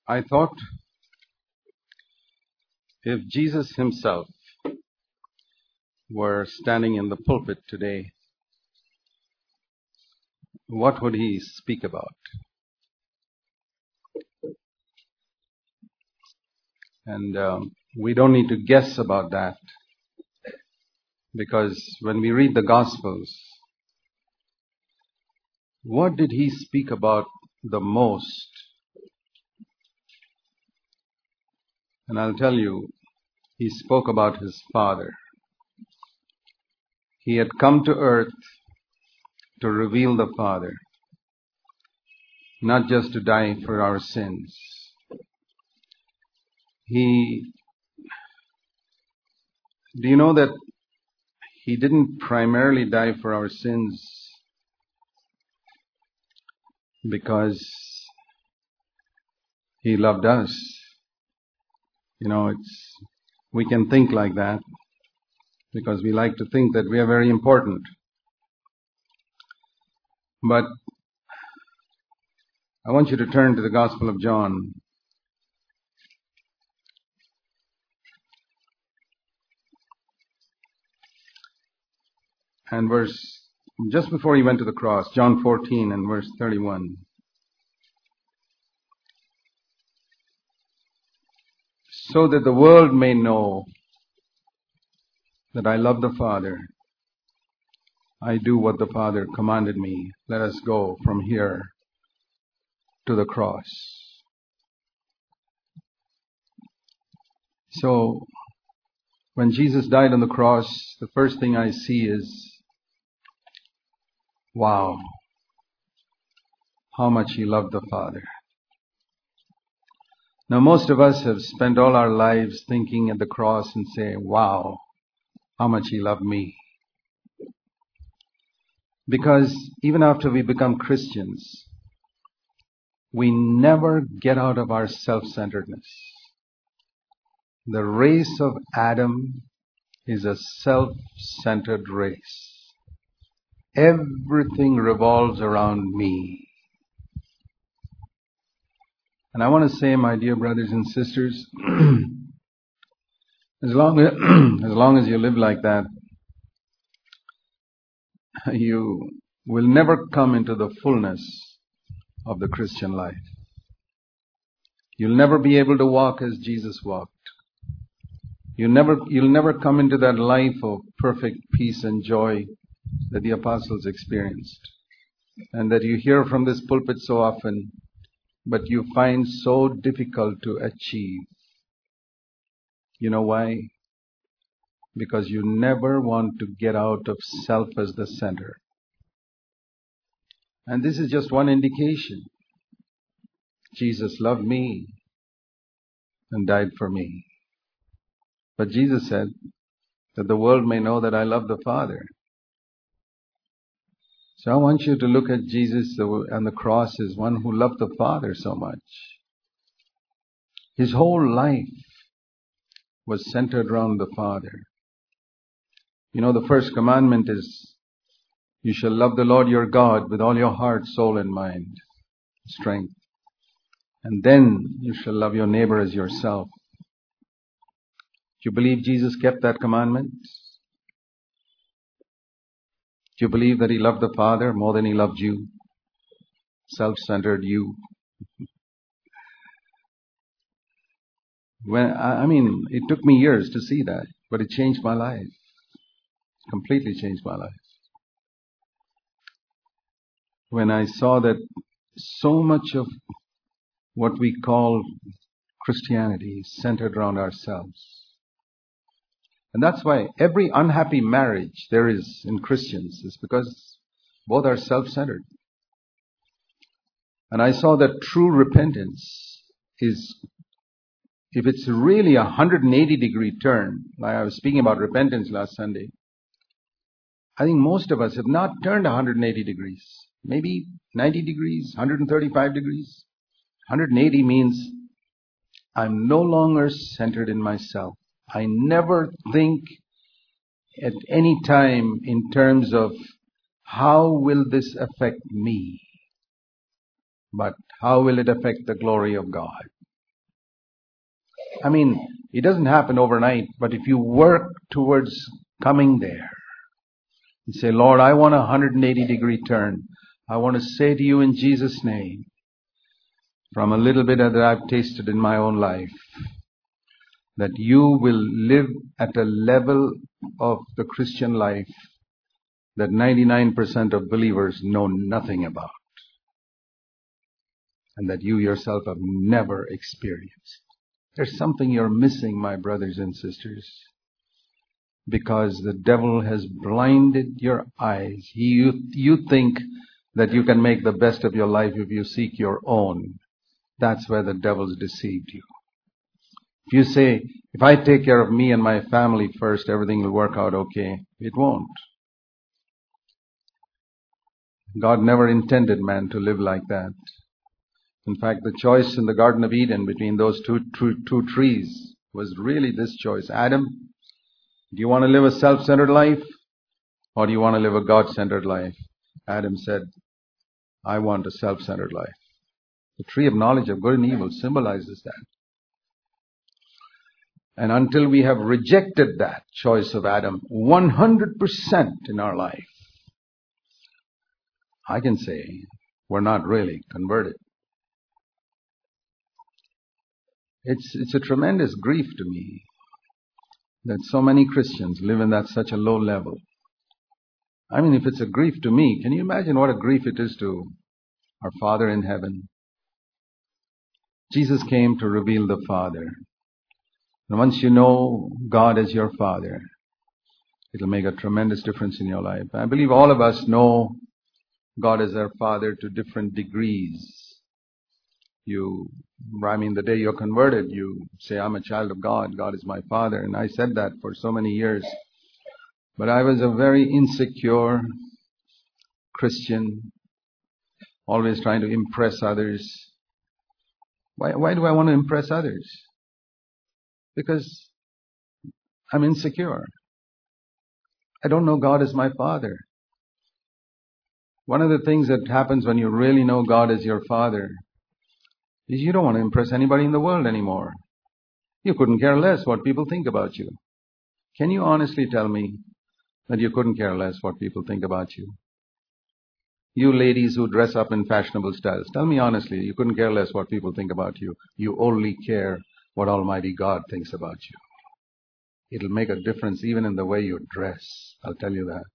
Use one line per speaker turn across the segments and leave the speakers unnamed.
I thought if Jesus himself were standing in the pulpit today, what would he speak about? And we don't need to guess about that, because when we read the Gospels, what did he speak about the most? And I'll tell you, he spoke about his Father. He had come to earth to reveal the Father, not just to die for our sins. Do you know that he didn't primarily die for our sins because he loved us? You know, we can think like that because we like to think that we are very important. But I want you to turn to the Gospel of John. And just before he went to the cross, John 14 and verse 31. So that the world may know that I love the Father, I do what the Father commanded me. Let us go from here to the cross. So, when Jesus died on the cross, the first thing I see is, wow, how much he loved the Father. Now, most of us have spent all our lives thinking at the cross and say, wow, how much he loved me. Because even after we become Christians, we never get out of our self-centeredness. The race of Adam is a self-centered race. Everything revolves around me. And I want to say, my dear brothers and sisters, as long as you live like that, you will never come into the fullness of the Christian life. You'll never be able to walk as Jesus walked. You'll never come into that life of perfect peace and joy that the apostles experienced, and that you hear from this pulpit so often, but you find so difficult to achieve. You know why? Because you never want to get out of self as the center. And this is just one indication. Jesus loved me and died for me. But Jesus said that the world may know that I love the Father. So I want you to look at Jesus on the cross as one who loved the Father so much. His whole life was centered around the Father. You know, the first commandment is, you shall love the Lord your God with all your heart, soul, and mind, strength. And then you shall love your neighbor as yourself. Do you believe Jesus kept that commandment? Do you believe that he loved the Father more than he loved you? Self-centered you. It took me years to see that, but it changed my life. Completely changed my life. When I saw that so much of what we call Christianity is centered around ourselves. And that's why every unhappy marriage there is in Christians is because both are self-centered. And I saw that true repentance is, if it's really a 180-degree turn, like I was speaking about repentance last Sunday, I think most of us have not turned 180 degrees. Maybe 90 degrees, 135 degrees. 180 means I'm no longer centered in myself. I never think at any time in terms of how will this affect me, but how will it affect the glory of God? I mean, it doesn't happen overnight, but if you work towards coming there, you say, Lord, I want a 180-degree turn. I want to say to you in Jesus' name, from a little bit that I've tasted in my own life, that you will live at a level of the Christian life that 99% of believers know nothing about, and that you yourself have never experienced. There's something you're missing, my brothers and sisters, because the devil has blinded your eyes. You think that you can make the best of your life if you seek your own. That's where the devil's deceived you. If you say, if I take care of me and my family first, everything will work out okay. It won't. God never intended man to live like that. In fact, the choice in the Garden of Eden between those two trees was really this choice. Adam, do you want to live a self-centered life, or do you want to live a God-centered life? Adam said, I want a self-centered life. The tree of knowledge of good and evil symbolizes that. And until we have rejected that choice of Adam 100% in our life, I can say we're not really converted. It's a tremendous grief to me that so many Christians live in that such a low level. I mean, if it's a grief to me, can you imagine what a grief it is to our Father in heaven? Jesus came to reveal the Father. And once you know God as your Father, it'll make a tremendous difference in your life. I believe all of us know God as our Father to different degrees. The day you're converted, you say, I'm a child of God. God is my Father. And I said that for so many years. But I was a very insecure Christian, always trying to impress others. Why do I want to impress others? Because I'm insecure. I don't know God as my Father. One of the things that happens when you really know God as your Father is you don't want to impress anybody in the world anymore. You couldn't care less what people think about you. Can you honestly tell me that you couldn't care less what people think about you? You ladies who dress up in fashionable styles, tell me honestly, you couldn't care less what people think about you. You only care what Almighty God thinks about you. It'll make a difference even in the way you dress. I'll tell you that.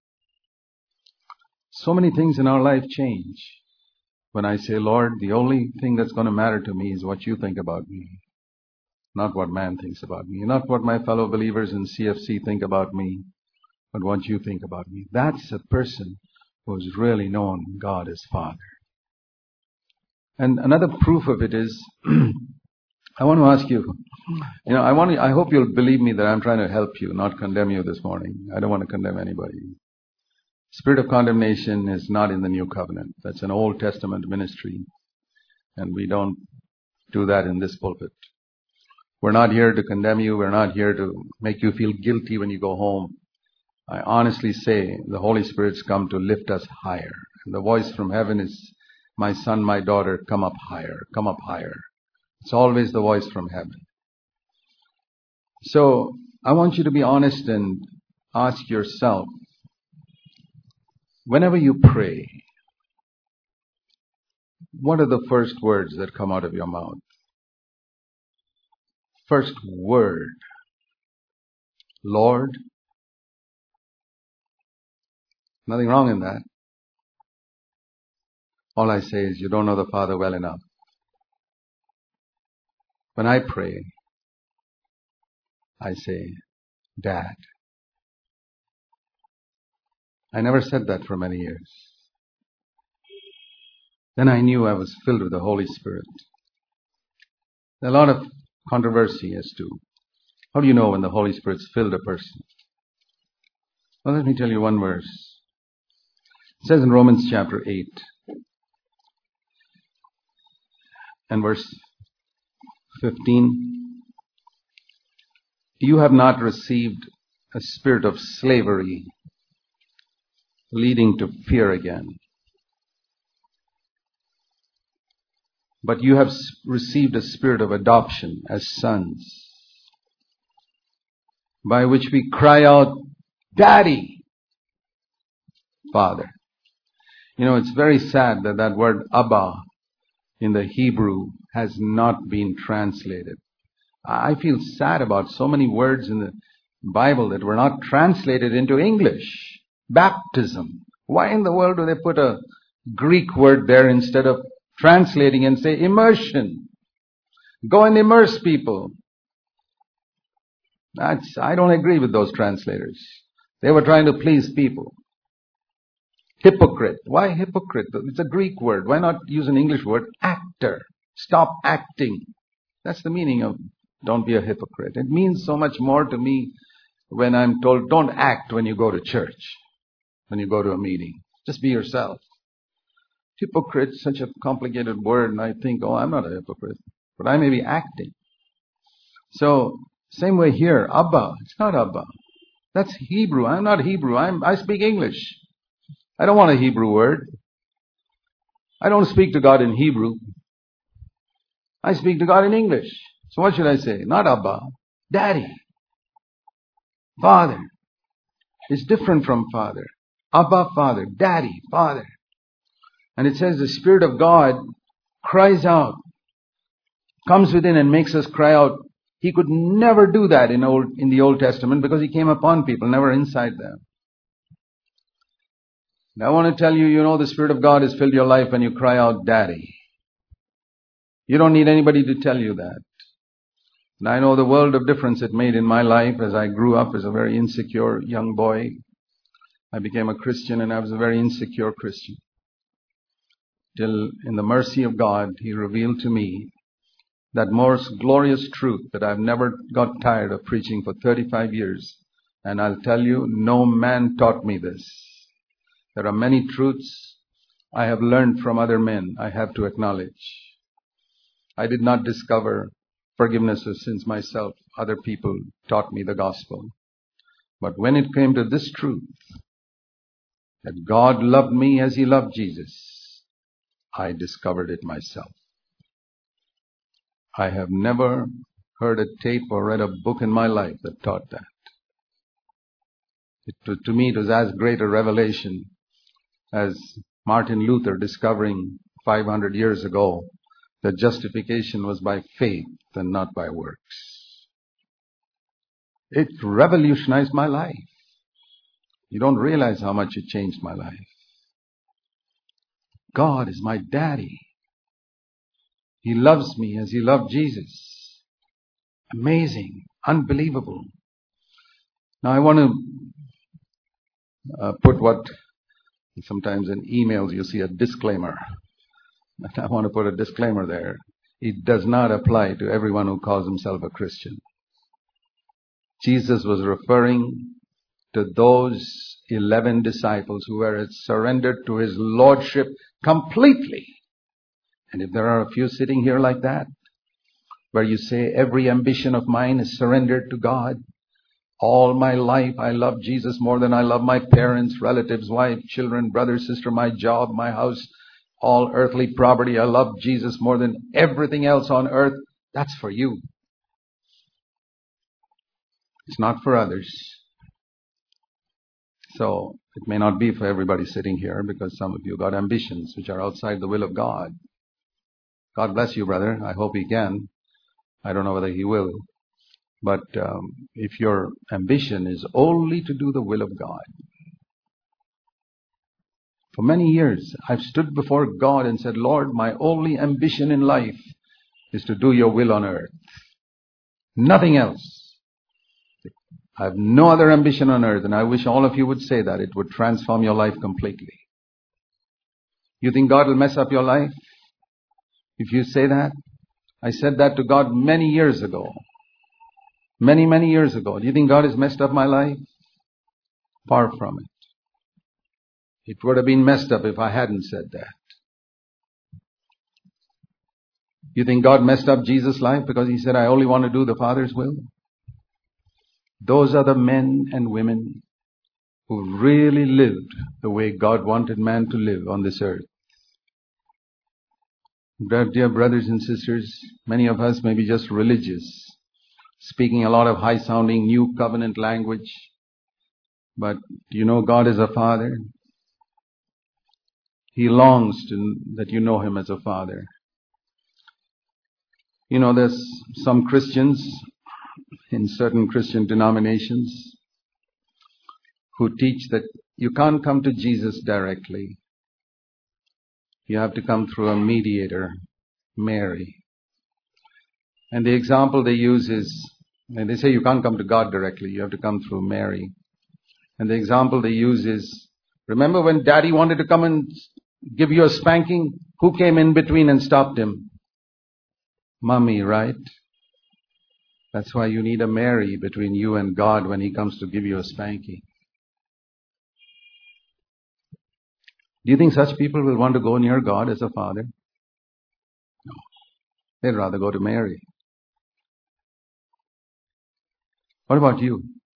So many things in our life change when I say, Lord, the only thing that's going to matter to me is what you think about me. Not what man thinks about me. Not what my fellow believers in CFC think about me, but what you think about me. That's a person who's really known God as Father. And another proof of it is, I want to ask you, I hope you'll believe me that I'm trying to help you, not condemn you this morning. I don't want to condemn anybody. Spirit of condemnation is not in the New Covenant. That's an Old Testament ministry. And we don't do that in this pulpit. We're not here to condemn you. We're not here to make you feel guilty when you go home. I honestly say the Holy Spirit's come to lift us higher. And the voice from heaven is, my son, my daughter, come up higher, come up higher. It's always the voice from heaven. So I want you to be honest and ask yourself, whenever you pray, what are the first words that come out of your mouth? First word, Lord. Nothing wrong in that. All I say is you don't know the Father well enough. When I pray, I say, Dad. I never said that for many years. Then I knew I was filled with the Holy Spirit. There's a lot of controversy as to how do you know when the Holy Spirit's filled a person? Well, let me tell you one verse. It says in Romans chapter 8 and verse 15, you have not received a spirit of slavery leading to fear again, but you have received a spirit of adoption as sons, by which we cry out, Daddy, Father. You know, it's very sad that that word Abba in the Hebrew has not been translated. I feel sad about so many words in the Bible that were not translated into English. Baptism. Why in the world do they put a Greek word there instead of translating and say immersion? Go and immerse people. I don't agree with those translators. They were trying to please people. Hypocrite. Why hypocrite? It's a Greek word. Why not use an English word? Actor. Stop acting. That's the meaning of don't be a hypocrite. It means so much more to me when I'm told don't act when you go to church, when you go to a meeting. Just be yourself. Hypocrite is such a complicated word, and I think, oh, I'm not a hypocrite, but I may be acting. So, same way here, Abba. It's not Abba. That's Hebrew. I'm not Hebrew. I speak English. I don't want a Hebrew word. I don't speak to God in Hebrew. I speak to God in English. So what should I say? Not Abba. Daddy. Father. It's different from Father. Abba, Father. Daddy, Father. And it says the Spirit of God cries out, comes within and makes us cry out. He could never do that in the Old Testament because He came upon people, never inside them. And I want to tell you, you know the Spirit of God has filled your life when you cry out, Daddy. You don't need anybody to tell you that. And I know the world of difference it made in my life as I grew up as a very insecure young boy. I became a Christian and I was a very insecure Christian. Till in the mercy of God, He revealed to me that most glorious truth that I've never got tired of preaching for 35 years. And I'll tell you, no man taught me this. There are many truths I have learned from other men, I have to acknowledge. I did not discover forgiveness of sins myself. Other people taught me the gospel. But when it came to this truth, that God loved me as He loved Jesus, I discovered it myself. I have never heard a tape or read a book in my life that taught that. To me, it was as great a revelation as Martin Luther discovering 500 years ago that justification was by faith and not by works. It revolutionized my life. You don't realize how much it changed my life. God is my daddy. He loves me as He loved Jesus. Amazing. Unbelievable. Now I want to put what sometimes in emails you see a disclaimer. I want to put a disclaimer there. It does not apply to everyone who calls himself a Christian. Jesus was referring to those 11 disciples who were surrendered to His Lordship completely. And if there are a few sitting here like that, where you say, every ambition of mine is surrendered to God. All my life I love Jesus more than I love my parents, relatives, wife, children, brother, sister, my job, my house, all earthly property. I love Jesus more than everything else on earth. That's for you. It's not for others. So it may not be for everybody sitting here because some of you got ambitions which are outside the will of God. God bless you, brother. I hope He can. I don't know whether He will. But if your ambition is only to do the will of God. For many years, I've stood before God and said, Lord, my only ambition in life is to do your will on earth. Nothing else. I have no other ambition on earth, and I wish all of you would say that. It would transform your life completely. You think God will mess up your life? If you say that? I said that to God many years ago. Many, many years ago. Do you think God has messed up my life? Far from it. It would have been messed up if I hadn't said that. You think God messed up Jesus' life because He said, I only want to do the Father's will? Those are the men and women who really lived the way God wanted man to live on this earth. Dear brothers and sisters, many of us may be just religious. speaking a lot of high-sounding new covenant language. But you know God is a Father. He longs that you know Him as a Father. You know, there's some Christians in certain Christian denominations who teach that you can't come to Jesus directly. You have to come through a mediator, Mary. And the example they use is, and they say you can't come to God directly, you have to come through Mary. And the example they use is, remember when Daddy wanted to come and give you a spanking? Who came in between and stopped him? Mommy, right? That's why you need a Mary between you and God when He comes to give you a spanking. Do you think such people will want to go near God as a father? No. They'd rather go to Mary. What about you?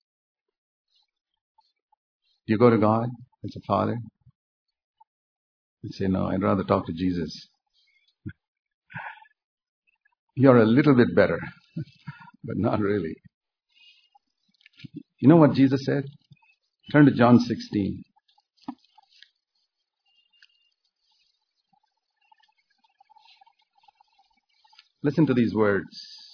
Do you go to God as a father? You say, no, I'd rather talk to Jesus. You're a little bit better, but not really. You know what Jesus said? Turn to John 16. Listen to these words.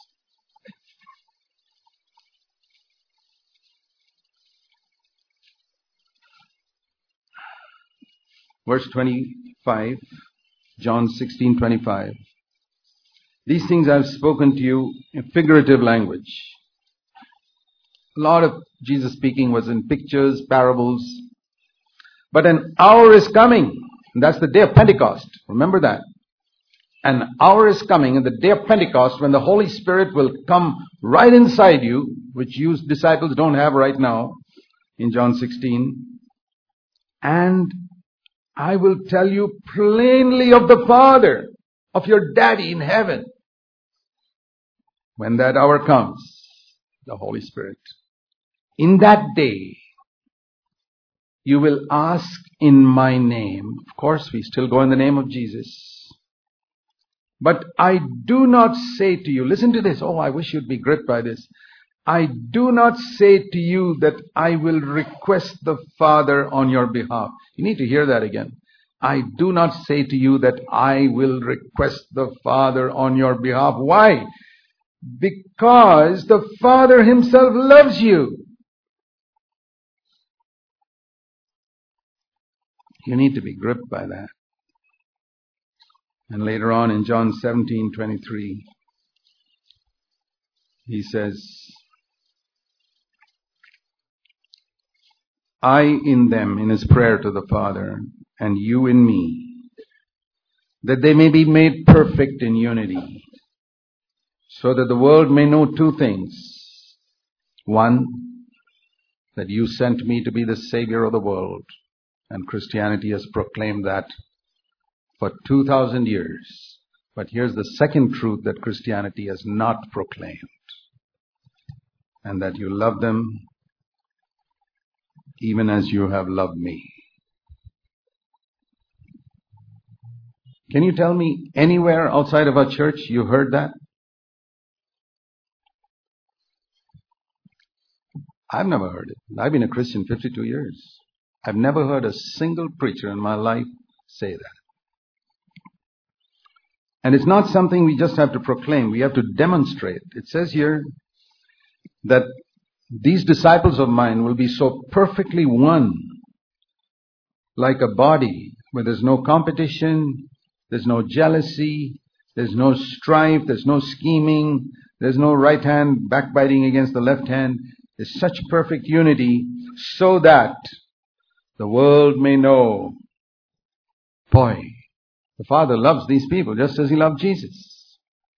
Verse 25, John 16:25. These things I've spoken to you in figurative language. A lot of Jesus speaking was in pictures, parables. But an hour is coming. And that's the day of Pentecost. Remember that. An hour is coming in the day of Pentecost when the Holy Spirit will come right inside you, which you disciples don't have right now in John 16. And I will tell you plainly of the Father, of your Daddy in heaven. When that hour comes, the Holy Spirit. In that day, you will ask in my name. Of course, we still go in the name of Jesus. But I do not say to you, listen to this. Oh, I wish you'd be gripped by this. I do not say to you that I will request the Father on your behalf. You need to hear that again. I do not say to you that I will request the Father on your behalf. Why? Because the Father Himself loves you. You need to be gripped by that. And later on in John 17:23, He says, I in them, in His prayer to the Father, and you in me, that they may be made perfect in unity, so that the world may know two things. One, that you sent me to be the Savior of the world, and Christianity has proclaimed that for 2,000 years. But here's the second truth that Christianity has not proclaimed, and that you love them even as you have loved me. Can you tell me anywhere outside of our church you heard that? I've never heard it. I've been a Christian 52 years. I've never heard a single preacher in my life say that. And it's not something we just have to proclaim. We have to demonstrate. It says here that these disciples of mine will be so perfectly one, like a body, where there's no competition, there's no jealousy, there's no strife, there's no scheming, there's no right hand backbiting against the left hand. There's such perfect unity so that the world may know, boy, the Father loves these people just as He loved Jesus.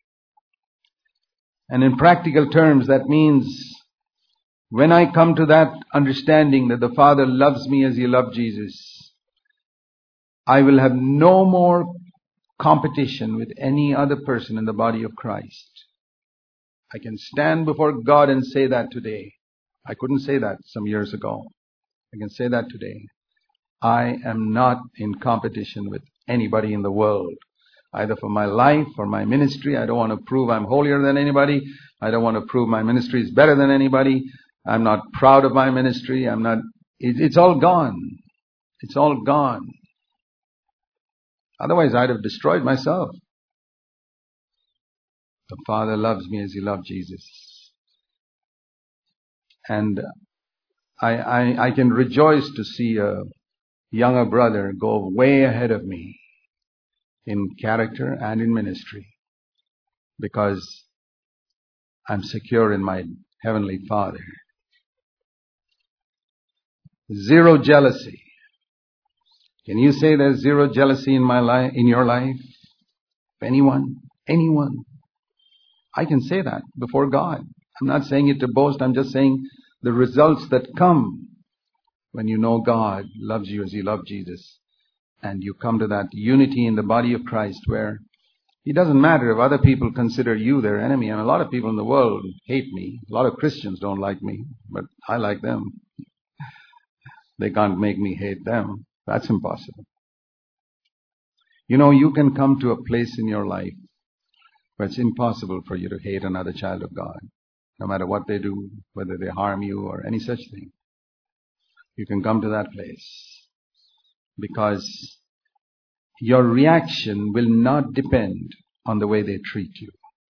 And in practical terms, that means when I come to that understanding that the Father loves me as He loved Jesus, I will have no more competition with any other person in the body of Christ. I can stand before God and say that today. I couldn't say that some years ago. I can say that today. I am not in competition with anybody in the world. either for my life or my ministry. I don't want to prove I'm holier than anybody. I don't want to prove my ministry is better than anybody. I'm not proud of my ministry. It's all gone. It's all gone. Otherwise, I'd have destroyed myself. The Father loves me as He loved Jesus. And I can rejoice to see a younger brother go way ahead of me in character and in ministry, because I'm secure in my Heavenly Father. Zero jealousy. Can you say there's zero jealousy in my life, in your life? Anyone? I can say that before God. I'm not saying it to boast. I'm just saying the results that come when you know God loves you as He loved Jesus, and you come to that unity in the body of Christ where it doesn't matter if other people consider you their enemy. And a lot of people in the world hate me. A lot of Christians don't like me, but I like them. They can't make me hate them. That's impossible. You know, you can come to a place in your life where it's impossible for you to hate another child of God, no matter what they do, whether they harm you or any such thing. You can come to that place because your reaction will not depend on the way they treat you.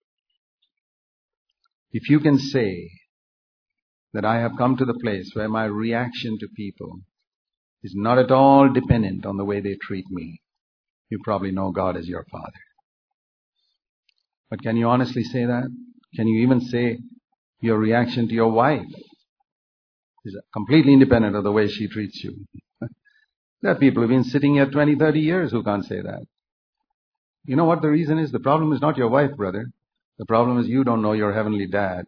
If you can say that I have come to the place where my reaction to people is not at all dependent on the way they treat me, you probably know God as your Father. But can you honestly say that? Can you even say your reaction to your wife is completely independent of the way she treats you? There are people who have been sitting here 20, 30 years who can't say that. You know what the reason is? The problem is not your wife, brother. The problem is you don't know your Heavenly Dad.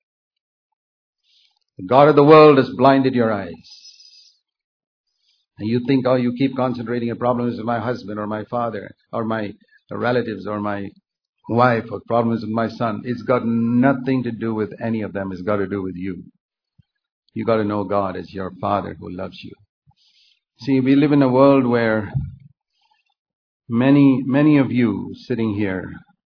The God of the world has blinded your eyes. And you think, oh, you keep concentrating on problems with my husband or my father or my relatives or my wife or problems with my son. It's got nothing to do with any of them. It's got to do with you. You got to know God as your Father who loves you. See, we live in a world where many of you sitting here,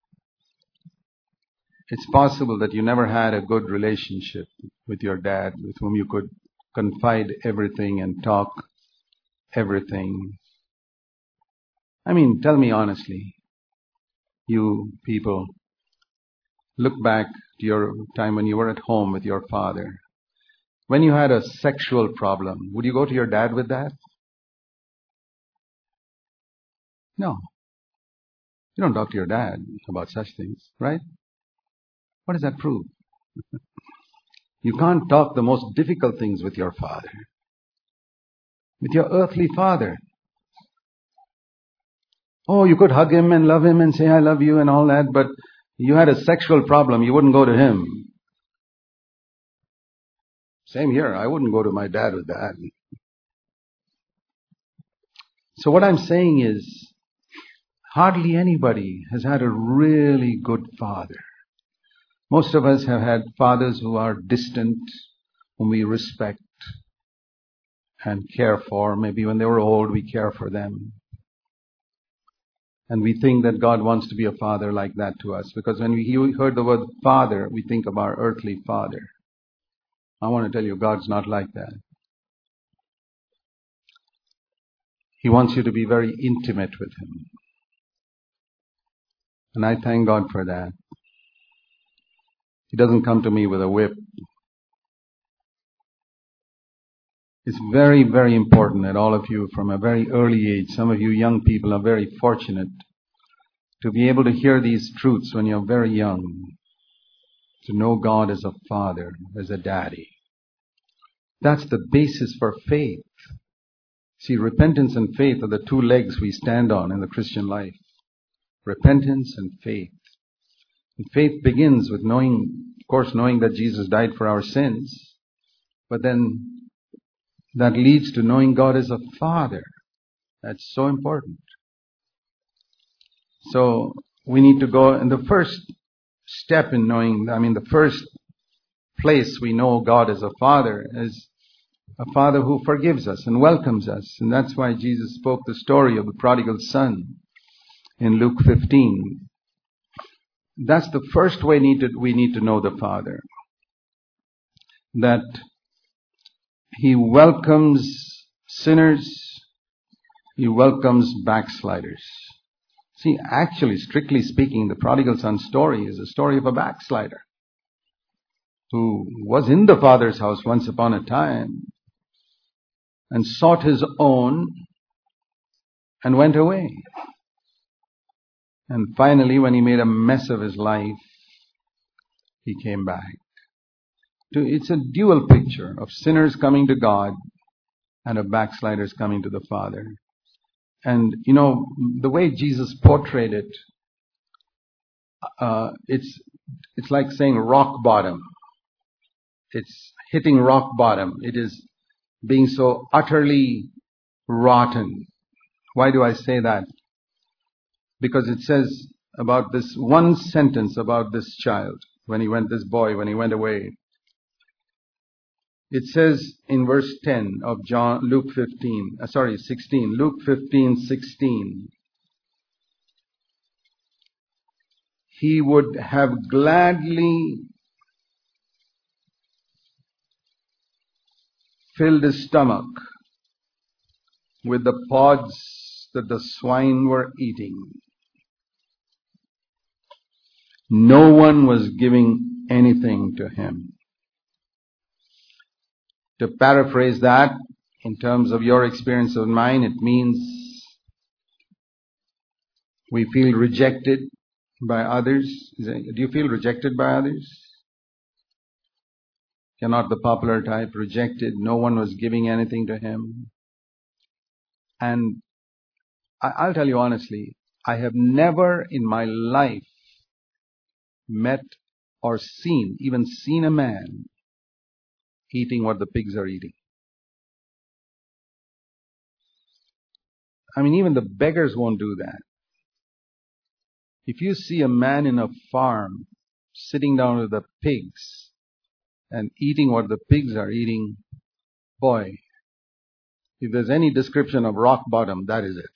it's possible that you never had a good relationship with your dad, with whom you could confide everything and talk everything. I mean, tell me honestly, you people, look back to your time when you were at home with your father. When you had a sexual problem, would you go to your dad with that? No. You don't talk to your dad about such things, right? What does that prove? You can't talk the most difficult things with your father, with your earthly father. Oh, you could hug him and love him and say, I love you and all that, but you had a sexual problem, you wouldn't go to him. Same here, I wouldn't go to my dad with that. So what I'm saying is, hardly anybody has had a really good father. Most of us have had fathers who are distant, whom we respect and care for. Maybe when they were old, we care for them. And we think that God wants to be a father like that to us. Because when we heard the word father, we think of our earthly father. I want to tell you, God's not like that. He wants you to be very intimate with Him. And I thank God for that. He doesn't come to me with a whip. It's very, very important that all of you from a very early age, some of you young people are very fortunate to be able to hear these truths when you're very young. To know God as a father, as a daddy. That's the basis for faith. See, repentance and faith are the two legs we stand on in the Christian life. Repentance and faith. And faith begins with knowing that Jesus died for our sins. But then that leads to knowing God as a Father. That's so important. So we need to go, and the first step in knowing, the first place we know God as a Father is a Father who forgives us and welcomes us. And that's why Jesus spoke the story of the prodigal son. in Luke 15. That's the first way we need to know the Father. That He welcomes sinners, He welcomes backsliders. See, actually, strictly speaking, the prodigal son story is a story of a backslider who was in the Father's house once upon a time and sought his own and went away. And finally, when he made a mess of his life, he came back. It's a dual picture of sinners coming to God and of backsliders coming to the Father. And, the way Jesus portrayed it, it's like saying rock bottom. It's hitting rock bottom. It is being so utterly rotten. Why do I say that? Because it says about this one sentence about this child, this boy, when he went away. It says in verse 10 of Luke 16, Luke 15:16. He would have gladly filled his stomach with the pods that the swine were eating. No one was giving anything to him. To paraphrase that, in terms of your experience of mine, it means we feel rejected by others. Do you feel rejected by others? You're not the popular type, rejected. No one was giving anything to him. And I'll tell you honestly, I have never in my life met or even seen a man eating what the pigs are eating. I mean, even the beggars won't do that. If you see a man in a farm sitting down with the pigs and eating what the pigs are eating, boy, if there's any description of rock bottom, that is it.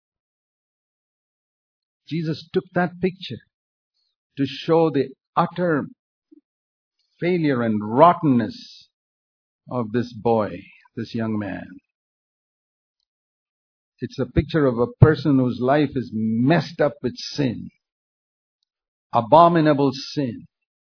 Jesus took that picture to show the utter failure and rottenness of this boy, this young man. It's a picture of a person whose life is messed up with sin. Abominable sin.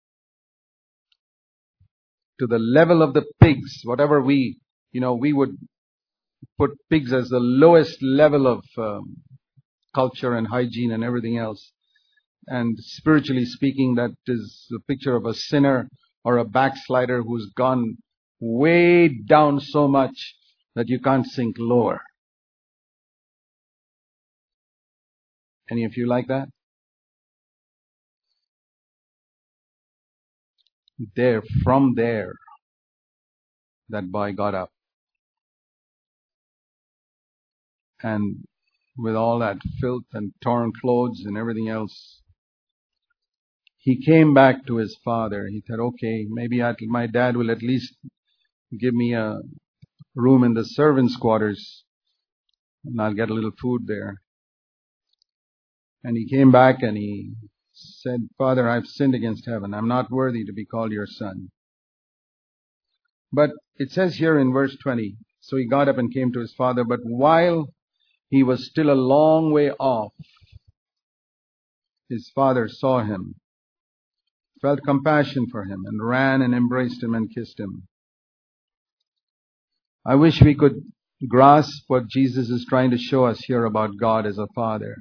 To the level of the pigs, whatever we would put pigs as the lowest level of culture and hygiene and everything else. And spiritually speaking, that is a picture of a sinner or a backslider who's gone way down so much that you can't sink lower. Any of you like that? From there, that boy got up. And with all that filth and torn clothes and everything else, he came back to his father. He said, okay, maybe my dad will at least give me a room in the servants' quarters and I'll get a little food there. And he came back and he said, Father, I've sinned against heaven. I'm not worthy to be called your son. But it says here in verse 20, so he got up and came to his father, but while he was still a long way off, his father saw him, felt compassion for him, and ran and embraced him and kissed him. I wish we could grasp what Jesus is trying to show us here about God as a Father.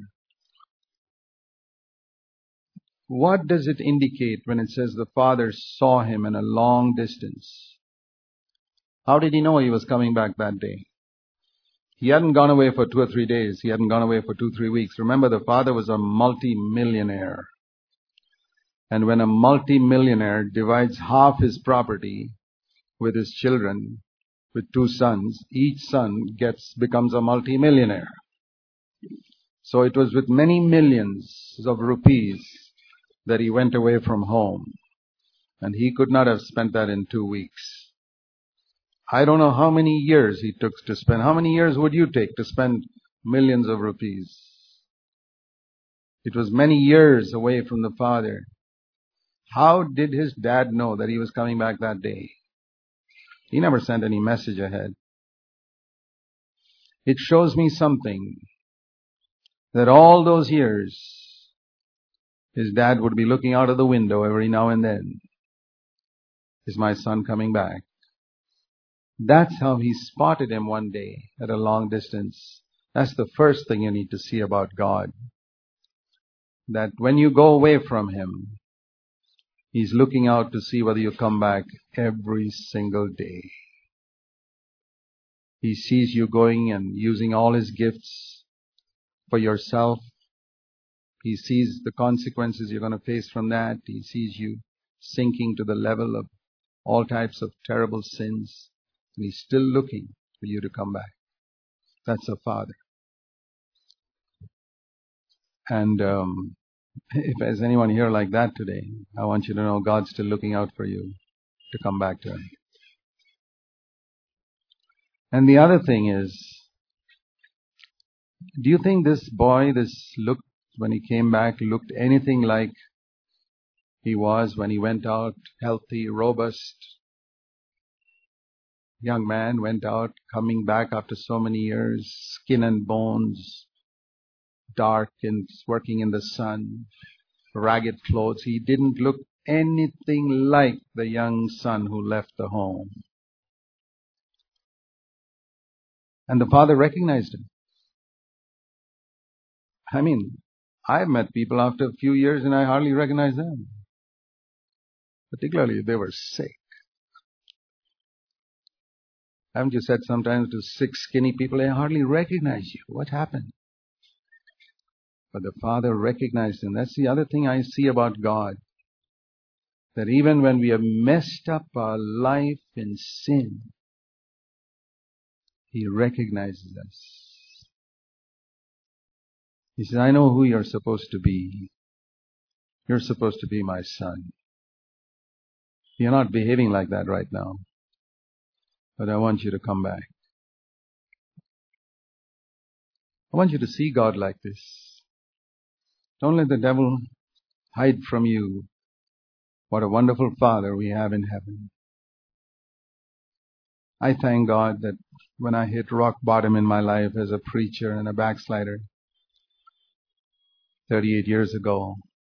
What does it indicate when it says the Father saw him in a long distance? How did he know he was coming back that day? He hadn't gone away for 2 or 3 days. He hadn't gone away for 2-3 weeks. Remember, the father was a multi-millionaire. And when a multi-millionaire divides half his property with his children, with 2 sons, each son becomes a multi-millionaire. So it was with many millions of rupees that he went away from home. And he could not have spent that in 2 weeks. I don't know how many years he took to spend. How many years would you take to spend millions of rupees? It was many years away from the father. How did his dad know that he was coming back that day? He never sent any message ahead. It shows me something, that all those years, his dad would be looking out of the window every now and then. Is my son coming back? That's how he spotted him one day at a long distance. That's the first thing you need to see about God. That when you go away from him, he's looking out to see whether you come back every single day. He sees you going and using all his gifts for yourself. He sees the consequences you're going to face from that. He sees you sinking to the level of all types of terrible sins. And he's still looking for you to come back. That's a father. And if there's anyone here like that today, I want you to know God's still looking out for you to come back to him. And the other thing is, do you think this boy, when he came back, looked anything like he was when he went out, healthy, robust, young man, went out, coming back after so many years, skin and bones, dark and working in the sun, ragged clothes? He didn't look anything like the young son who left the home. And the father recognized him. I mean, I've met people after a few years and I hardly recognize them. Particularly if they were sick. Haven't you said sometimes to sick, skinny people, they hardly recognize you? What happened? But the father recognized him. That's the other thing I see about God. That even when we have messed up our life in sin, he recognizes us. He says, I know who you're supposed to be. You're supposed to be my son. You're not behaving like that right now. But I want you to come back. I want you to see God like this. Don't let the devil hide from you what a wonderful Father we have in heaven. I thank God that when I hit rock bottom in my life as a preacher and a backslider 38 years ago,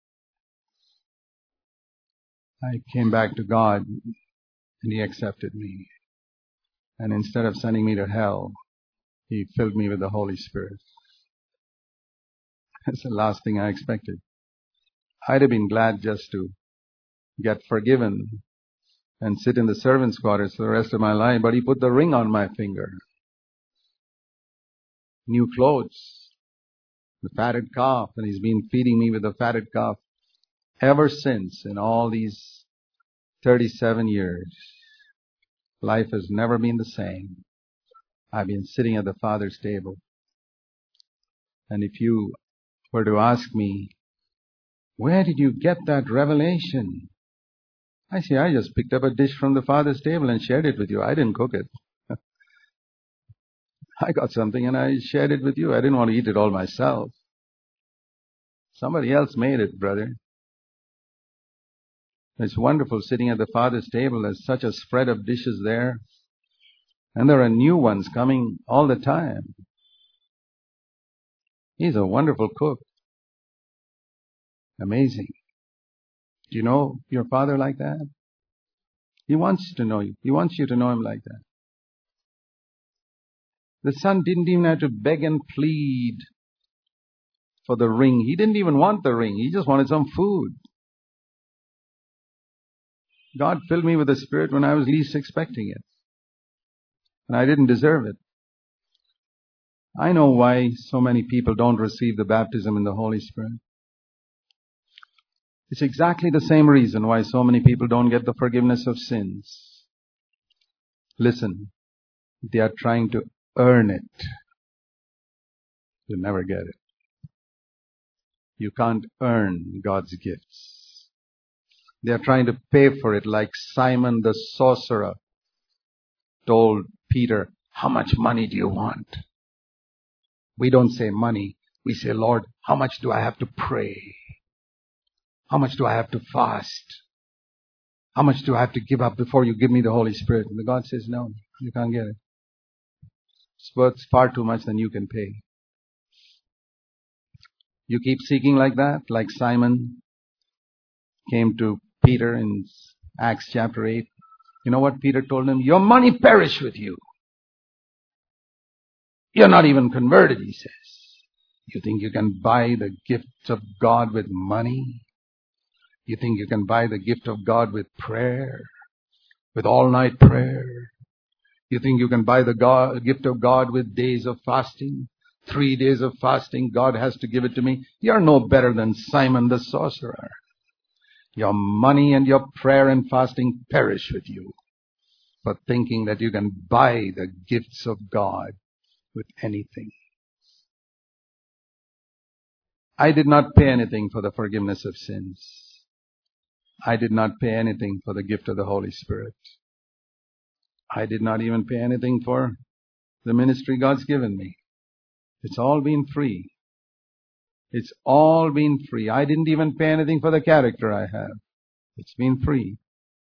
I came back to God and he accepted me. And instead of sending me to hell, he filled me with the Holy Spirit. That's the last thing I expected. I'd have been glad just to get forgiven and sit in the servants' quarters for the rest of my life, but he put the ring on my finger. New clothes, the fatted calf, and he's been feeding me with the fatted calf ever since in all these 37 years. Life has never been the same. I've been sitting at the Father's table. And if you were to ask me, where did you get that revelation? I say, I just picked up a dish from the Father's table and shared it with you. I didn't cook it. I got something and I shared it with you. I didn't want to eat it all myself. Somebody else made it, brother. It's wonderful sitting at the Father's table. There's such a spread of dishes there. And there are new ones coming all the time. He's a wonderful cook. Amazing. Do you know your Father like that? He wants to know you. He wants you to know him like that. The son didn't even have to beg and plead for the ring. He didn't even want the ring. He just wanted some food. God filled me with the Spirit when I was least expecting it. And I didn't deserve it. I know why so many people don't receive the baptism in the Holy Spirit. It's exactly the same reason why so many people don't get the forgiveness of sins. Listen, they are trying to earn it. You'll never get it. You can't earn God's gifts. They are trying to pay for it, like Simon the sorcerer told Peter, how much money do you want? We don't say money. We say, Lord, how much do I have to pray? How much do I have to fast? How much do I have to give up before you give me the Holy Spirit? And God says, no, you can't get it. It's worth far too much than you can pay. You keep seeking like that, like Simon came to Peter in Acts chapter 8. You know what Peter told him? Your money perish with you. You're not even converted, he says. You think you can buy the gifts of God with money? You think you can buy the gift of God with prayer? With all-night prayer? You think you can buy the gift of God with days of fasting? 3 days of fasting, God has to give it to me. You're no better than Simon the sorcerer. Your money and your prayer and fasting perish with you for thinking that you can buy the gifts of God with anything. I did not pay anything for the forgiveness of sins. I did not pay anything for the gift of the Holy Spirit. I did not even pay anything for the ministry God's given me. It's all been free. It's all been free. I didn't even pay anything for the character I have. It's been free.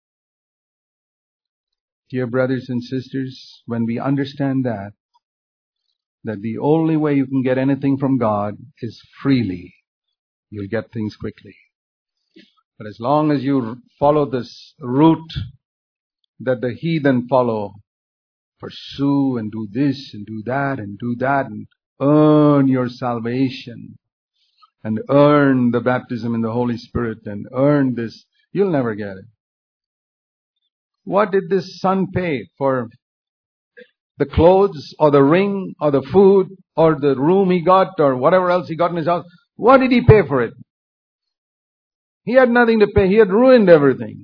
Dear brothers and sisters, when we understand that the only way you can get anything from God is freely, you'll get things quickly. But as long as you follow this route that the heathen follow, pursue and do this and do that and do that and earn your salvation and earn the baptism in the Holy Spirit and earn this, you'll never get it. What did this son pay for the clothes or the ring or the food or the room he got or whatever else he got in his house? What did he pay for it? He had nothing to pay. He had ruined everything.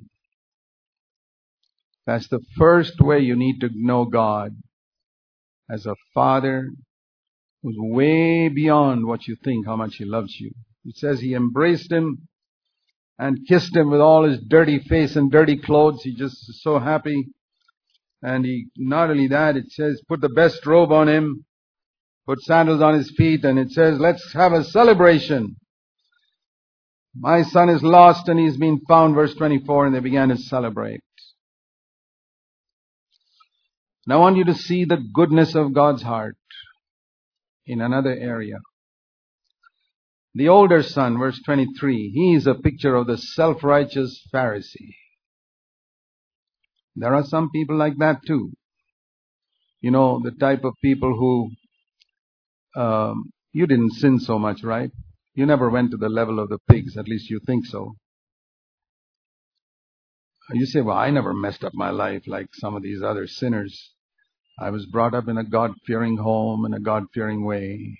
That's the first way you need to know God, as a Father who's way beyond what you think, how much He loves you. It says He embraced him and kissed him with all his dirty face and dirty clothes. He just is so happy. And He, not only that, it says, put the best robe on him, put sandals on his feet, and it says, let's have a celebration. My son is lost and he's been found, verse 24, and they began to celebrate. Now I want you to see the goodness of God's heart in another area. The older son, verse 23, he is a picture of the self-righteous Pharisee. There are some people like that too. You know, the type of people who, you didn't sin so much, right? You never went to the level of the pigs, at least you think so. You say, well, I never messed up my life like some of these other sinners. I was brought up in a God-fearing home, in a God-fearing way.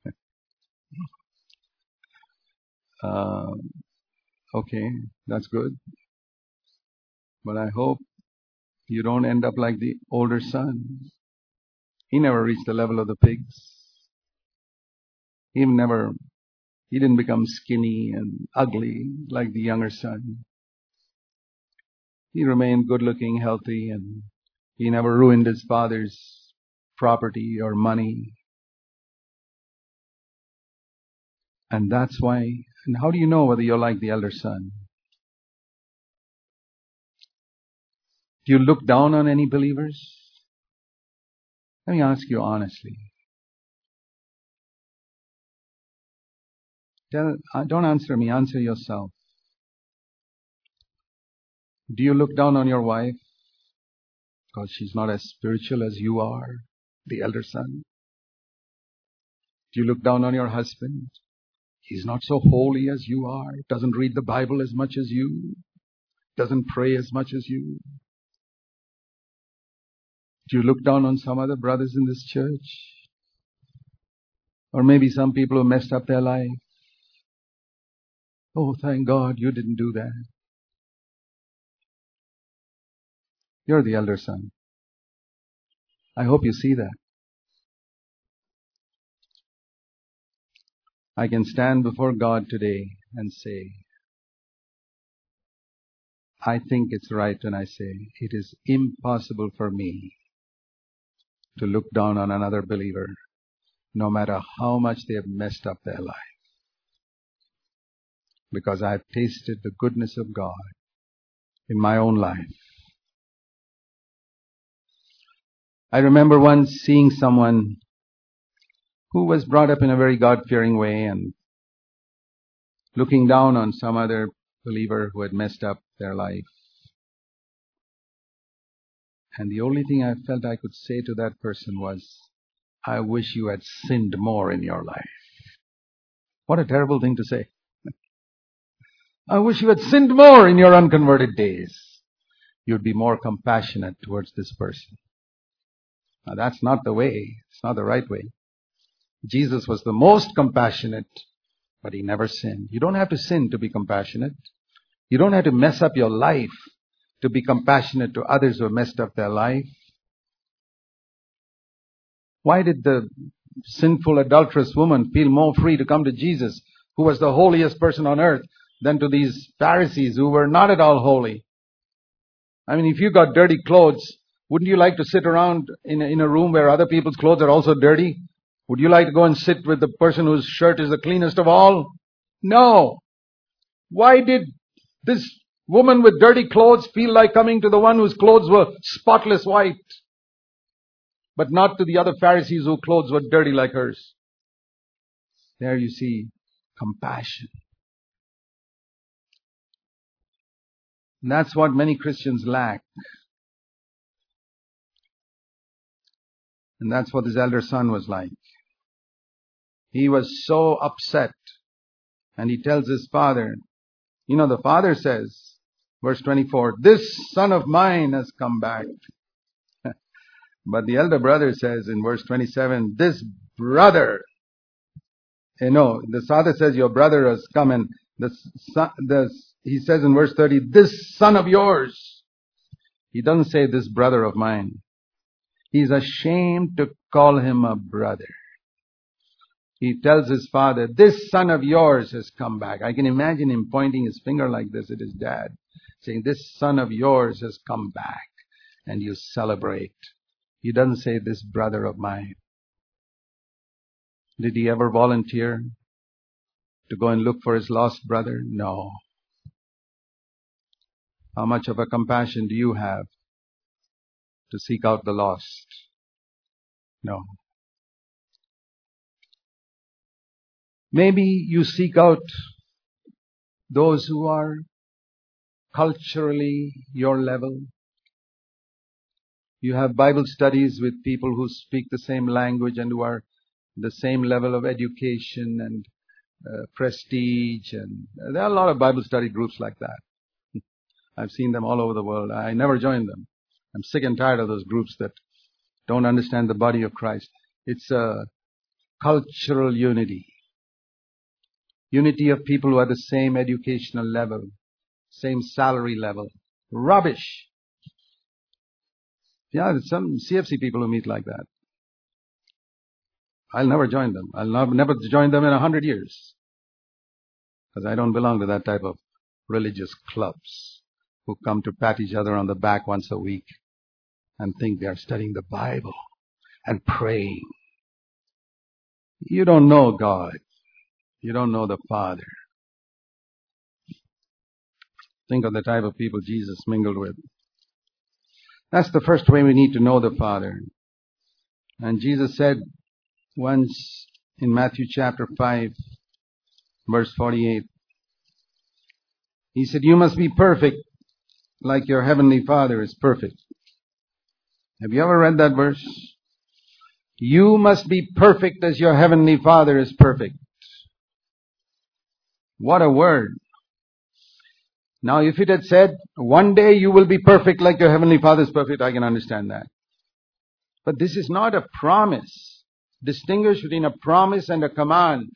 Okay, that's good. But I hope you don't end up like the older son. He never reached the level of the pigs. He didn't become skinny and ugly like the younger son. He remained good-looking, healthy, and he never ruined his father's property or money. And that's why, and how do you know whether you're like the elder son? Do you look down on any believers? Let me ask you honestly. Don't answer me, answer yourself. Do you look down on your wife because she's not as spiritual as you are, the elder son? Do you look down on your husband? He's not so holy as you are, doesn't read the Bible as much as you, doesn't pray as much as you. Do you look down on some other brothers in this church? Or maybe some people who messed up their life. Oh, thank God you didn't do that. You're the elder son. I hope you see that. I can stand before God today and say, I think it's right when I say, it is impossible for me to look down on another believer, no matter how much they have messed up their life. Because I have tasted the goodness of God in my own life. I remember once seeing someone who was brought up in a very God-fearing way and looking down on some other believer who had messed up their life. And the only thing I felt I could say to that person was, I wish you had sinned more in your life. What a terrible thing to say. I wish you had sinned more in your unconverted days. You'd be more compassionate towards this person. Now that's not the way. It's not the right way. Jesus was the most compassionate, but he never sinned. You don't have to sin to be compassionate. You don't have to mess up your life to be compassionate to others who have messed up their life. Why did the sinful adulterous woman feel more free to come to Jesus, who was the holiest person on earth, than to these Pharisees who were not at all holy? I mean, if you got dirty clothes, wouldn't you like to sit around in a room where other people's clothes are also dirty? Would you like to go and sit with the person whose shirt is the cleanest of all? No. Why did this woman with dirty clothes feel like coming to the one whose clothes were spotless white, but not to the other Pharisees whose clothes were dirty like hers? There you see compassion. And that's what many Christians lack. And that's what this elder son was like. He was so upset. And he tells his father, the father says, verse 24, this son of mine has come back. But the elder brother says in verse 27, this brother, the father says your brother has come, and he says in verse 30, this son of yours. He doesn't say this brother of mine. He's ashamed to call him a brother. He tells his father, this son of yours has come back. I can imagine him pointing his finger like this at his dad, saying, this son of yours has come back. And you celebrate. He doesn't say, this brother of mine. Did he ever volunteer to go and look for his lost brother? No. How much of a compassion do you have to seek out the lost? No. Maybe you seek out those who are culturally your level. You have Bible studies with people who speak the same language and who are the same level of education and prestige. And there are a lot of Bible study groups like that. I've seen them all over the world. I never joined them. I'm sick and tired of those groups that don't understand the body of Christ. It's a cultural unity. Unity of people who are the same educational level, same salary level. Rubbish. Yeah, there's some CFC people who meet like that. I'll never join them. I'll never join them in 100 years. Because I don't belong to that type of religious clubs who come to pat each other on the back once a week and think they are studying the Bible and praying. You don't know God. You don't know the Father. Think of the type of people Jesus mingled with. That's the first way we need to know the Father. And Jesus said once in Matthew chapter 5, verse 48, He said, you must be perfect like your heavenly Father is perfect. Have you ever read that verse? You must be perfect as your heavenly Father is perfect. What a word. Now, if it had said, one day you will be perfect like your heavenly Father is perfect, I can understand that. But this is not a promise. Distinguish between a promise and a command.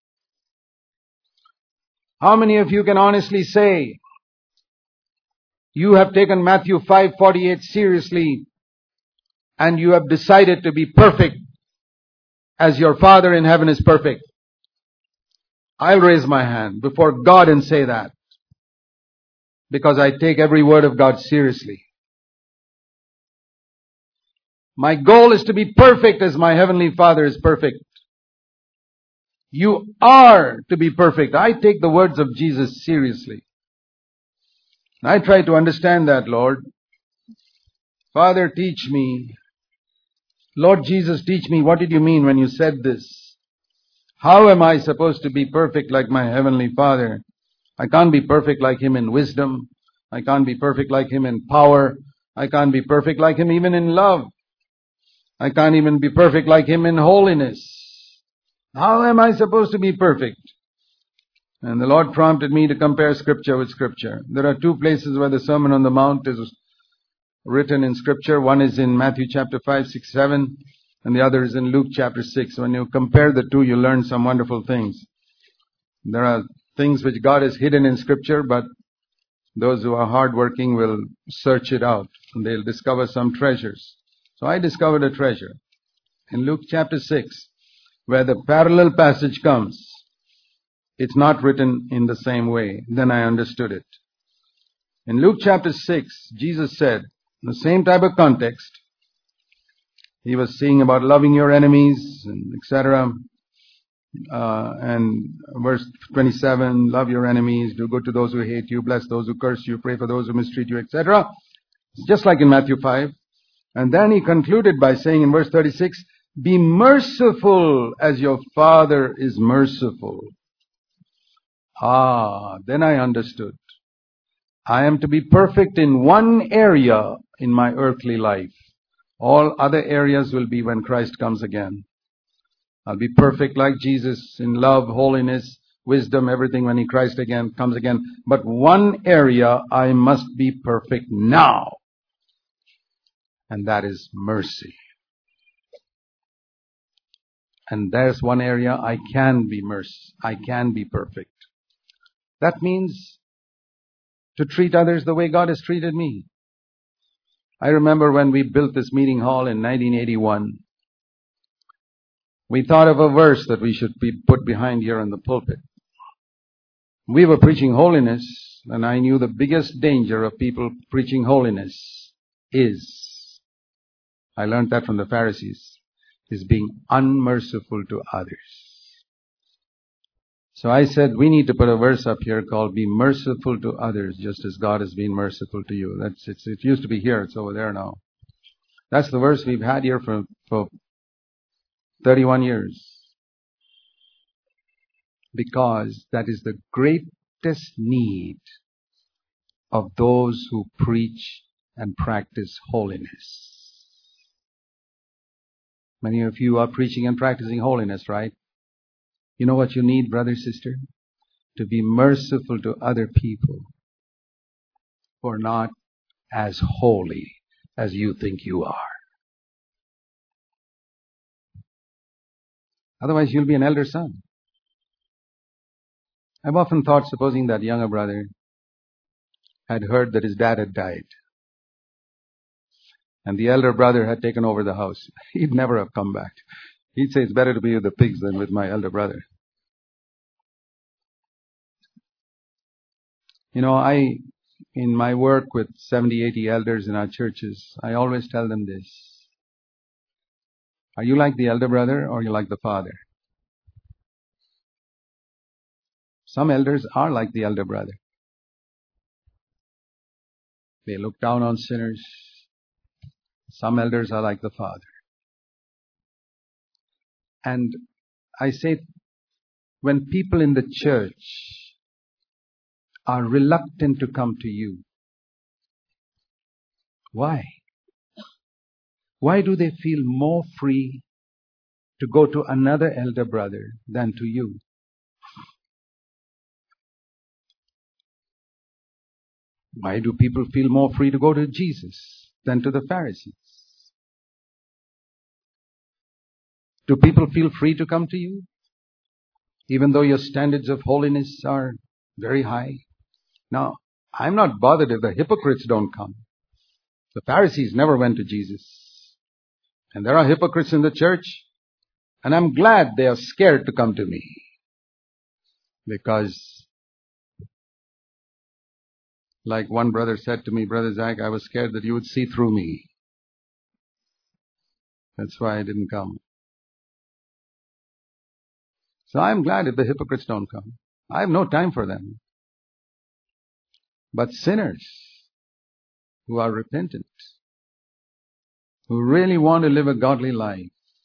How many of you can honestly say, you have taken Matthew 5:48 seriously and you have decided to be perfect as your Father in heaven is perfect? I'll raise my hand before God and say that, because I take every word of God seriously. My goal is to be perfect as my heavenly Father is perfect. You are to be perfect. I take the words of Jesus seriously. I try to understand that, Lord. Father, teach me. Lord Jesus, teach me. What did you mean when you said this? How am I supposed to be perfect like my Heavenly Father? I can't be perfect like Him in wisdom. I can't be perfect like Him in power. I can't be perfect like Him even in love. I can't even be perfect like Him in holiness. How am I supposed to be perfect? And the Lord prompted me to compare Scripture with Scripture. There are two places where the Sermon on the Mount is written in Scripture. One is in Matthew chapter 5, 6, 7, and the other is in Luke chapter 6. When you compare the two, you learn some wonderful things. There are things which God has hidden in Scripture, but those who are hardworking will search it out, and they'll discover some treasures. So I discovered a treasure in Luke chapter 6, where the parallel passage comes. It's not written in the same way. Then I understood it. In Luke chapter 6, Jesus said, in the same type of context, He was saying about loving your enemies, and etc. And verse 27, love your enemies, do good to those who hate you, bless those who curse you, pray for those who mistreat you, etc. Just like in Matthew 5. And then He concluded by saying in verse 36, be merciful as your Father is merciful. Then I understood. I am to be perfect in one area in my earthly life. All other areas will be when Christ comes again. I'll be perfect like Jesus in love, holiness, wisdom, everything when Christ again comes again. But one area I must be perfect now. And that is mercy. And there's one area I can be perfect. That means to treat others the way God has treated me. I remember when we built this meeting hall in 1981, we thought of a verse that we should be put behind here in the pulpit. We were preaching holiness, and I knew the biggest danger of people preaching holiness is, I learned that from the Pharisees, is being unmerciful to others. So I said, we need to put a verse up here called, be merciful to others just as God has been merciful to you. It used to be here, it's over there now. That's the verse we've had here for 31 years. Because that is the greatest need of those who preach and practice holiness. Many of you are preaching and practicing holiness, right? You know what you need, brother, sister? To be merciful to other people who are not as holy as you think you are. Otherwise, you'll be an elder son. I've often thought, supposing that younger brother had heard that his dad had died, and the elder brother had taken over the house, he'd never have come back. He'd say, it's better to be with the pigs than with my elder brother. You know, in my work with 70, 80 elders in our churches, I always tell them this. Are you like the elder brother or are you like the father? Some elders are like the elder brother. They look down on sinners. Some elders are like the father. And I say, when people in the church are reluctant to come to you, why? Why do they feel more free to go to another elder brother than to you? Why do people feel more free to go to Jesus than to the Pharisees? Do people feel free to come to you, even though your standards of holiness are very high? Now, I'm not bothered if the hypocrites don't come. The Pharisees never went to Jesus. And there are hypocrites in the church, and I'm glad they are scared to come to me. Because, like one brother said to me, Brother Zach, I was scared that you would see through me. That's why I didn't come. So I'm glad if the hypocrites don't come. I have no time for them. But sinners who are repentant, who really want to live a godly life,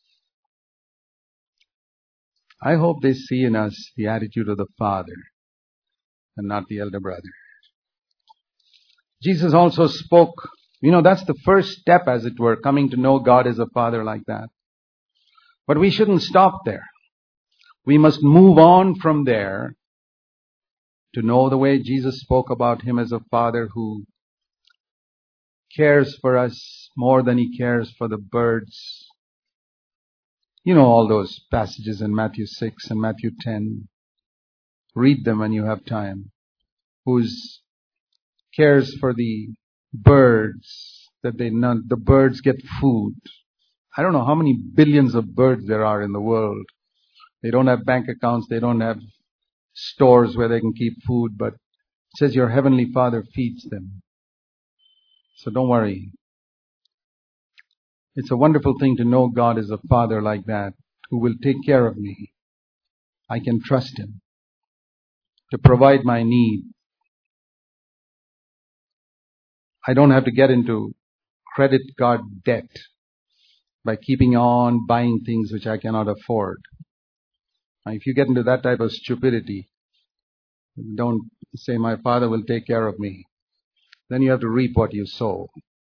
I hope they see in us the attitude of the Father and not the elder brother. Jesus also spoke, that's the first step, as it were, coming to know God as a Father like that. But we shouldn't stop there. We must move on from there to know the way Jesus spoke about Him as a Father who cares for us more than He cares for the birds. You know all those passages in Matthew 6 and Matthew 10. Read them when you have time. Who cares for the birds, that the birds get food. I don't know how many billions of birds there are in the world. They don't have bank accounts, they don't have stores where they can keep food, but it says your heavenly Father feeds them. So don't worry. It's a wonderful thing to know God as a Father like that, who will take care of me. I can trust Him to provide my need. I don't have to get into credit card debt by keeping on buying things which I cannot afford. If you get into that type of stupidity, don't say, my Father will take care of me. Then you have to reap what you sow.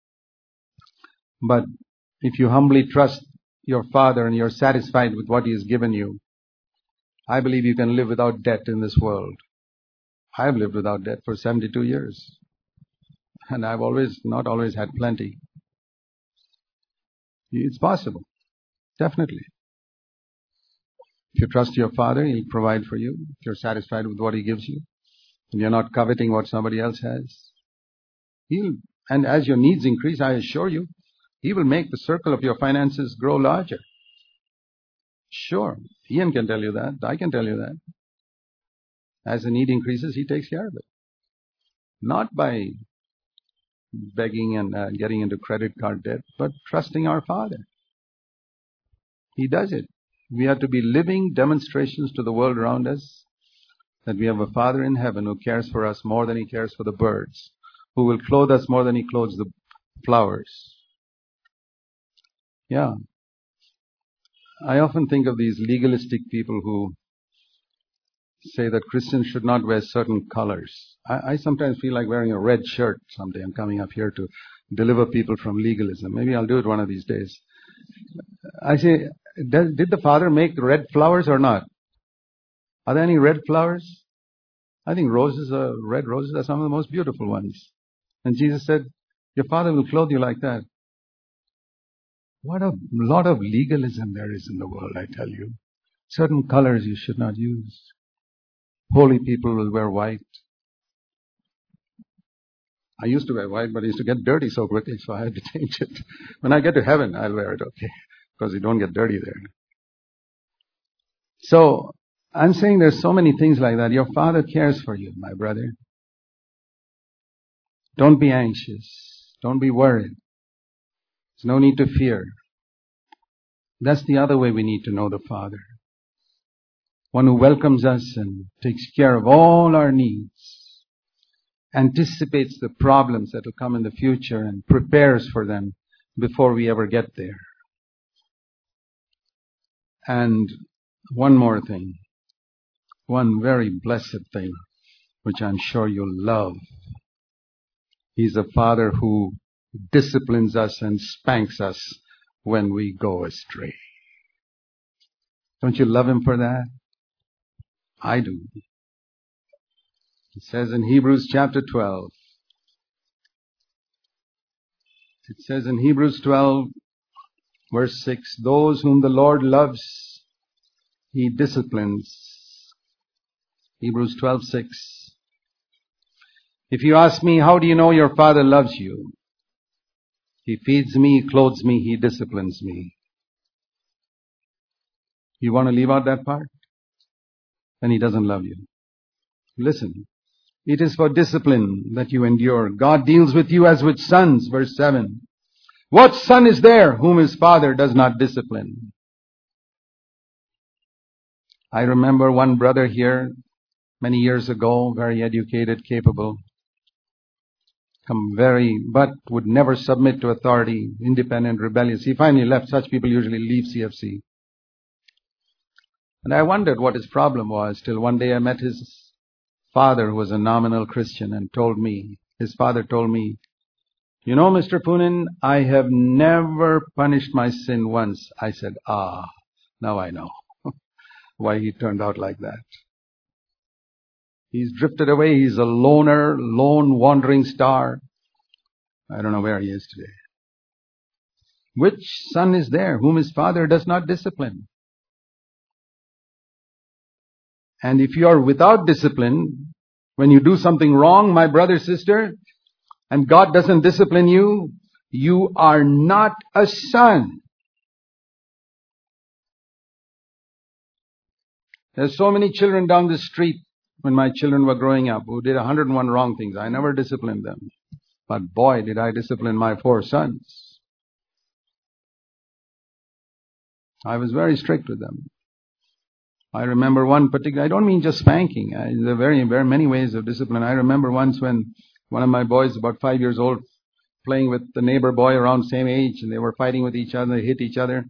But if you humbly trust your Father and you're satisfied with what He has given you, I believe you can live without debt in this world. I've lived without debt for 72 years. And I've not always had plenty. It's possible. Definitely. If you trust your Father, He'll provide for you. If you're satisfied with what He gives you, and you're not coveting what somebody else has, and as your needs increase, I assure you, He will make the circle of your finances grow larger. Sure. Ian can tell you that. I can tell you that. As the need increases, He takes care of it. Not by begging and getting into credit card debt, but trusting our Father. He does it. We have to be living demonstrations to the world around us that we have a Father in heaven who cares for us more than He cares for the birds, who will clothe us more than He clothes the flowers. Yeah. I often think of these legalistic people who say that Christians should not wear certain colors. I sometimes feel like wearing a red shirt someday. I'm coming up here to deliver people from legalism. Maybe I'll do it one of these days. I say, did the Father make red flowers or not? Are there any red flowers? I think red roses are some of the most beautiful ones. And Jesus said, your Father will clothe you like that. What a lot of legalism there is in the world, I tell you. Certain colors you should not use. Holy people will wear white. I used to wear white, but I used to get dirty so quickly, so I had to change it. When I get to heaven, I'll wear it, okay? Because you don't get dirty there. So, I'm saying there's so many things like that. Your Father cares for you, my brother. Don't be anxious. Don't be worried. There's no need to fear. That's the other way we need to know the Father. One who welcomes us and takes care of all our needs, anticipates the problems that will come in the future and prepares for them before we ever get there. And one more thing, one very blessed thing, which I'm sure you'll love. He's a Father who disciplines us and spanks us when we go astray. Don't you love Him for that? I do. It says in Hebrews chapter 12. It says in Hebrews 12, verse 6, those whom the Lord loves, He disciplines. Hebrews 12:6. If you ask me, how do you know your Father loves you? He feeds me, He clothes me, He disciplines me. You want to leave out that part? Then He doesn't love you. Listen, it is for discipline that you endure. God deals with you as with sons, verse 7. What son is there whom his father does not discipline? I remember one brother here many years ago, very educated, capable, but would never submit to authority, independent, rebellious. He finally left. Such people usually leave CFC. And I wondered what his problem was till one day I met his father, who was a nominal Christian, and his father told me, you know, Mr. Poonen, I have never punished my sin once. I said, now I know why he turned out like that. He's drifted away. He's a lone wandering star. I don't know where he is today. Which son is there whom his father does not discipline? And if you are without discipline, when you do something wrong, my brother, sister, and God doesn't discipline you, you are not a son. There's so many children down the street when my children were growing up who did 101 wrong things. I never disciplined them. But boy, did I discipline my 4 sons. I was very strict with them. I remember one particular, I don't mean just spanking. There are very, very many ways of discipline. I remember once when one of my boys, about 5 years old, playing with the neighbor boy around the same age, and they were fighting with each other, they hit each other.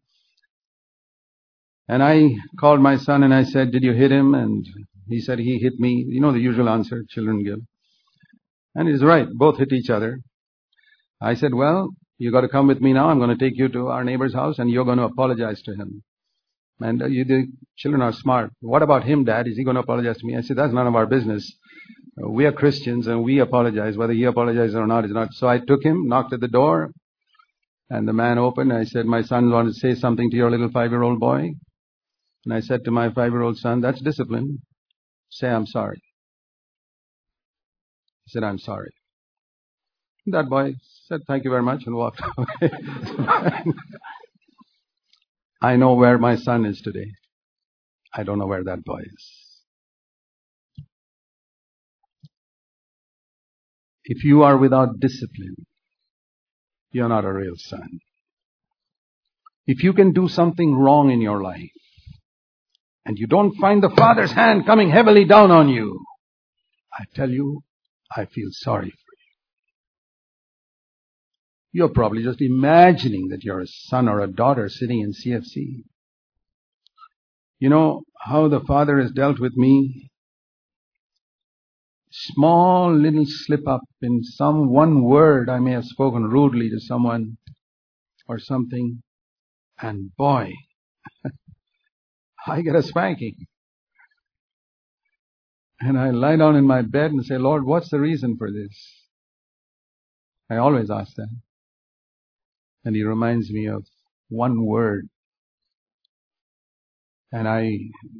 And I called my son and I said, did you hit him? And he said, he hit me. You know the usual answer children give. And he's right, both hit each other. I said, well, you got to come with me now. I'm going to take you to our neighbor's house and you're going to apologize to him. And the children are smart. What about him, Dad? Is he going to apologize to me? I said, that's none of our business. We are Christians and we apologize. Whether he apologizes or not is not. So I took him, knocked at the door, and the man opened. I said, my son wanted to say something to your little 5-year-old boy. And I said to my 5-year-old son, that's discipline. Say, I'm sorry. He said, I'm sorry. That boy said, thank you very much, and walked away. I know where my son is today. I don't know where that boy is. If you are without discipline, you're not a real son. If you can do something wrong in your life, and you don't find the Father's hand coming heavily down on you, I tell you, I feel sorry for you. You're probably just imagining that you're a son or a daughter sitting in CFC. You know how the Father has dealt with me? Small little slip up in some one word I may have spoken rudely to someone or something, and boy, I get a spanking. And I lie down in my bed and say, Lord, what's the reason for this? I always ask that. And He reminds me of one word. And I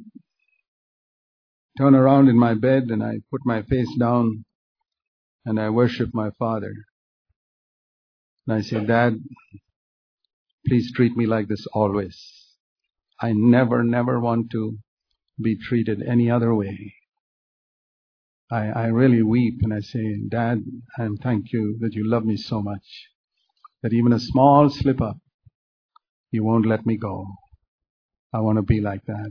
turn around in my bed and I put my face down and I worship my Father. And I say, Dad, please treat me like this always. I never want to be treated any other way. I really weep and I say, Dad, I thank you that you love me so much that even a small slip up, you won't let me go. I want to be like that.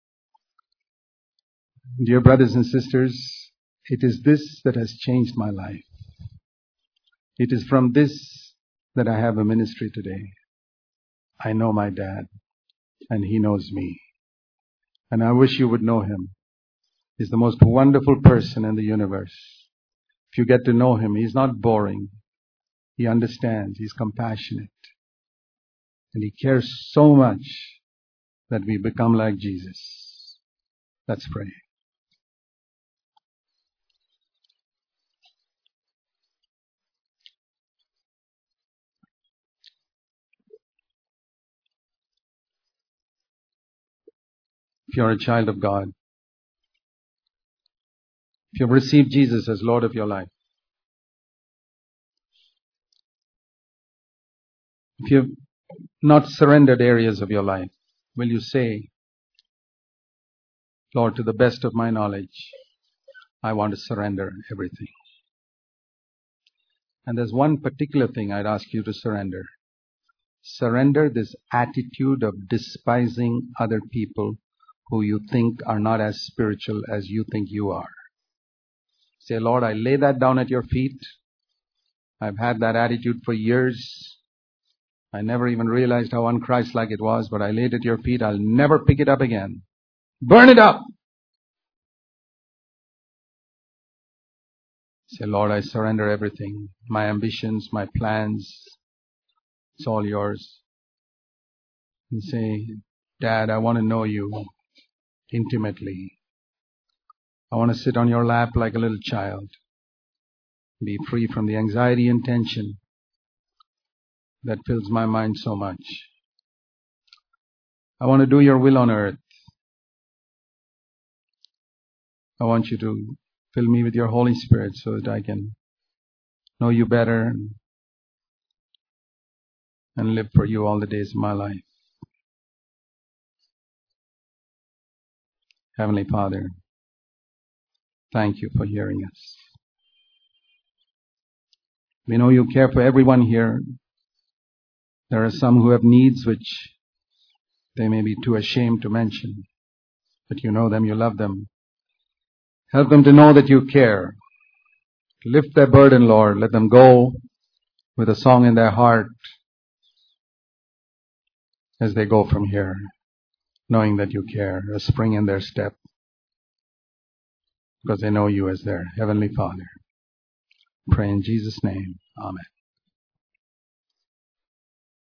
Dear brothers and sisters, it is this that has changed my life. It is from this that I have a ministry today. I know my Dad, and He knows me. And I wish you would know Him. He's the most wonderful person in the universe. If you get to know Him, He's not boring. He understands. He's compassionate. And He cares so much that we become like Jesus. Let's pray. If you're a child of God, if you've received Jesus as Lord of your life, if you've not surrendered areas of your life, will you say, Lord, to the best of my knowledge, I want to surrender everything. And there's one particular thing I'd ask you to surrender. Surrender this attitude of despising other people who you think are not as spiritual as you think you are. Say, Lord, I lay that down at your feet. I've had that attitude for years. I never even realized how unchristlike it was, but I laid it at your feet. I'll never pick it up again. Burn it up. Say, Lord, I surrender everything. My ambitions, my plans, it's all yours. And say, Dad, I want to know you intimately. I want to sit on your lap like a little child. Be free from the anxiety and tension that fills my mind so much. I want to do your will on earth. I want you to fill me with your Holy Spirit so that I can know you better and live for you all the days of my life. Heavenly Father, thank you for hearing us. We know you care for everyone here. There are some who have needs which they may be too ashamed to mention. But you know them, you love them. Help them to know that you care. Lift their burden, Lord. Let them go with a song in their heart as they go from here, knowing that you care, a spring in their step, because they know you as their Heavenly Father. Pray in Jesus' name. Amen.